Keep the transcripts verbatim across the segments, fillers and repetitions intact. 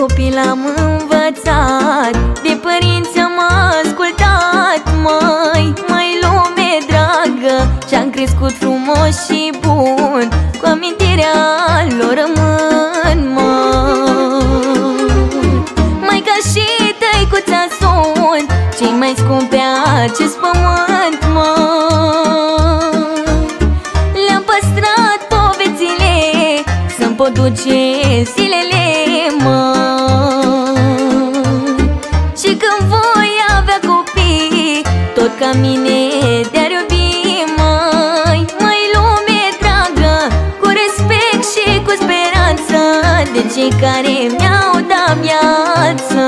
copil am învățat, de părinți am ascultat. Măi, măi lume dragă, și-am crescut frumos și bun, cu amintirea lor rămân, măi. Maica și tăicuța sunt cei mai scumpi pe acest pământ, măi. Le-am păstrat povețile să-mi pot duce zilele, măi. Și când voi avea copii, tot ca mine te-ar iubi, măi. Măi lume dragă, cu respect și cu speranță, de cei care mi-au dat viață.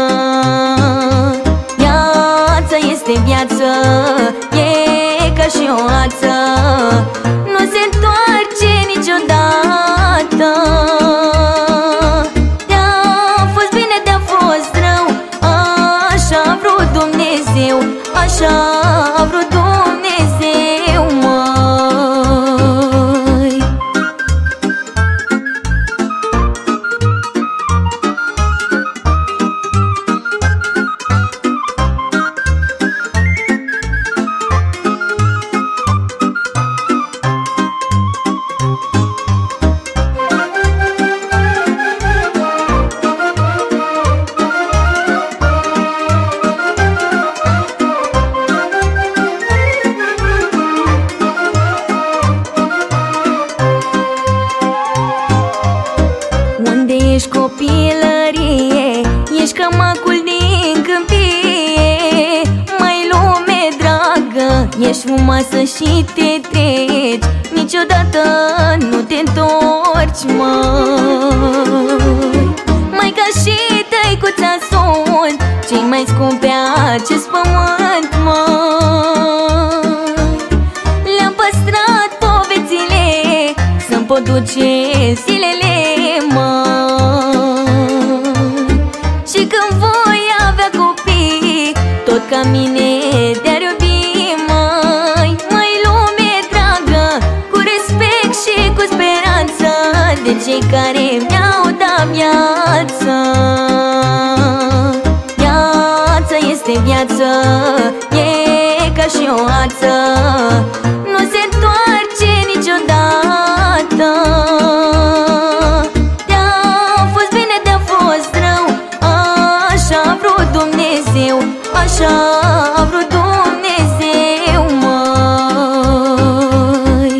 Viața este viață, e ca și o ață, nu se întoarce niciodată. De-a fost bine, de-a fost rău, așa a vrut Dumnezeu, așa a vrut Dumnezeu, măi. Ești copilărie, ești cămăcul din câmpie. Măi lume dragă, ești frumoasă și te treci, niciodată nu te întorci, măi. Maica și tăicuța sunt cei mai scumpi pe acest pământ, măi. Le-am păstrat povețile să-mi pot duce zilele, măi. Și când voi avea copii, tot ca mine te-ar iubi, măi. Măi lume dragă, cu respect și cu speranță, de cei care mi-au dat viață. Viața este viață, e ca și o ață, nu se întoarce niciodată. Așa a vrut Dumnezeu, măi.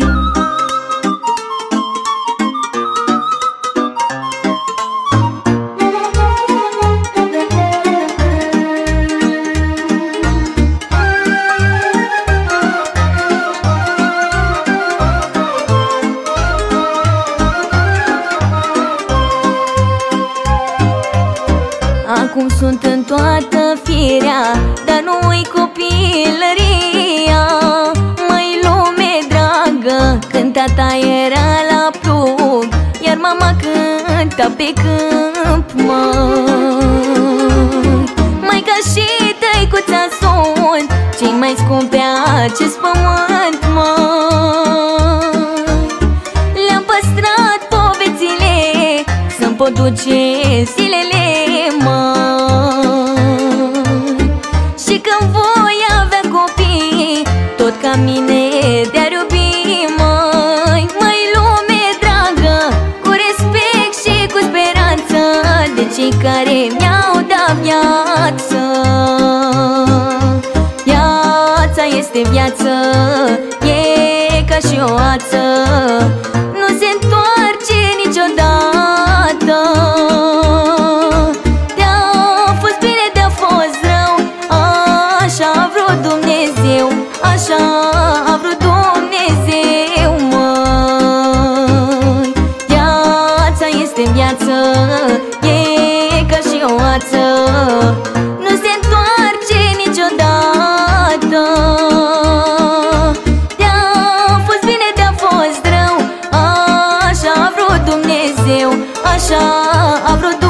Acum sunt în toată firea, dar nu-i copilăria. Măi lume dragă, când tata era la plug, iar mama cânta pe câmp, măi. Maica și tăicuța sunt cei mai scumpi pe acest pământ, măi. Le-am păstrat povețile să-mi pot duce zilele, măi. Și când voi avea copii, tot ca mine te-ar iubi, măi. Măi lume dragă, cu respect și cu speranță, de cei care mi-au dat viață. Viața este viață, e ca și o ață, nu se întoarce niciodată. Așa a vrut Dumnezeu, măi. Viața este viață, e ca și o ață, nu se întoarce niciodată. De-a fost bine, de-a fost rău, așa a vrut Dumnezeu, așa a vrut Dumnezeu.